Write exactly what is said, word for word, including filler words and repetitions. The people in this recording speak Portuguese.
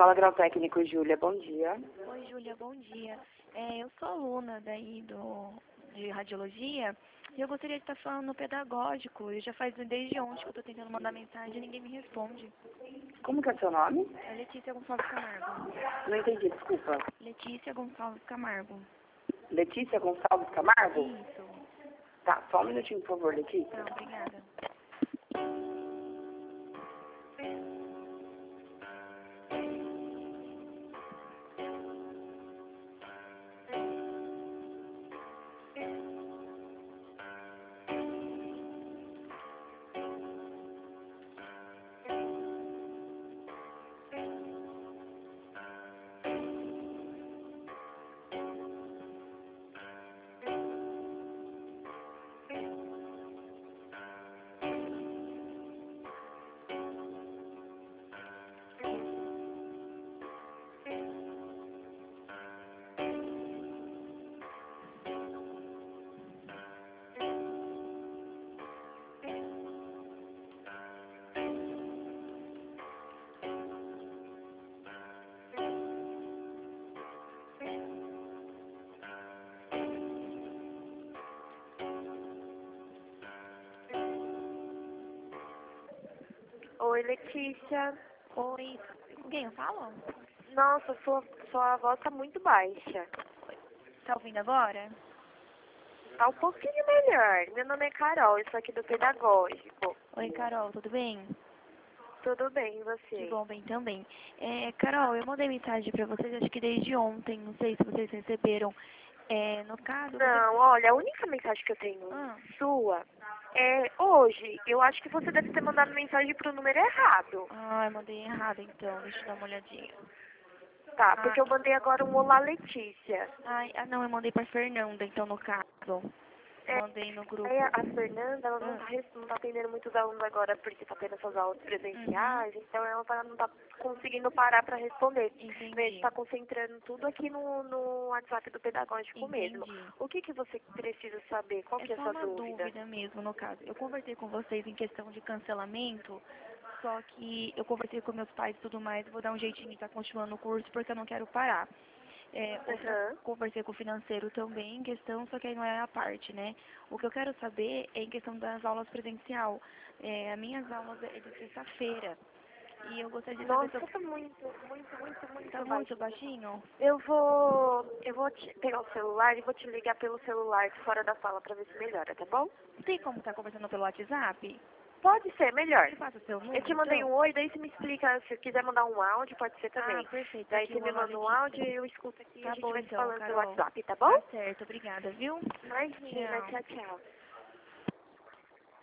Escola Grau Técnico, Júlia, bom dia. Oi, Júlia, bom dia. É, eu sou aluna daí do, de radiologia e eu gostaria de estar falando no pedagógico. Eu já faz desde ontem que eu estou tentando mandar mensagem e ninguém me responde. Como que é seu nome? É Letícia Gonçalves Camargo. Não entendi, desculpa. Letícia Gonçalves Camargo. Letícia Gonçalves Camargo? Isso. Tá, só um minutinho, por favor, Letícia. Não, obrigada. Oi, Letícia. Oi, com quem eu falo? Nossa, sua, sua voz tá muito baixa. Tá ouvindo agora? Tá um pouquinho melhor. Meu nome é Carol, eu sou aqui do Pedagógico. Oi, Carol, tudo bem? Tudo bem, e você? Que bom, bem também. É, Carol, eu mandei mensagem pra vocês, acho que desde ontem, não sei se vocês receberam. É, no caso... Não, olha, a única mensagem que eu tenho Ah. sua é hoje. Eu acho que você deve ter mandado mensagem pro número errado. Ah, eu mandei errado então, deixa eu dar uma olhadinha. Tá, Ah. porque eu mandei agora um Olá, Letícia. Ai, ah, não, eu mandei pra Fernanda, então, no caso. É, Mandei no grupo. Aí a a Fernanda, ela não Ah. tá, res- não tá atendendo muitos alunos agora porque tá tendo essas aulas presenciais, então ela tá- não tá conseguindo parar pra responder. Entendi. A gente tá concentrando tudo aqui no, no WhatsApp do pedagógico mesmo. Entendi. O que que você precisa saber? Qual É que é a só sua uma dúvida? dúvida mesmo, no caso. Eu conversei com vocês em questão de cancelamento, só que eu conversei com meus pais e tudo mais, vou dar um jeitinho de estar continuando o curso porque eu não quero parar. É, outra, Aham. conversei com o financeiro também em questão, só que aí não é a parte, né? O que eu quero saber é em questão das aulas presencial. É, as minhas aulas é de sexta-feira. E eu gostaria de saber Nossa, se eu... tá muito, muito, muito, muito Tá baixo. muito baixinho? Eu vou, eu vou te pegar o celular e vou te ligar pelo celular de fora da sala pra ver se melhora, tá bom? Tem como estar conversando pelo WhatsApp? Pode ser, melhor. Você passa o seu número, Eu te mandei então? um oi, daí você me explica, se quiser mandar um áudio, pode ser também. Ah, perfeito. Daí Aqui você o me Olá, manda um Letícia. áudio e eu escuto aqui e Tá a gente bom, vai se então, falando pelo Carol. WhatsApp, tá bom? Tá certo, obrigada, viu? Imagina, Tchau. tchau, tchau.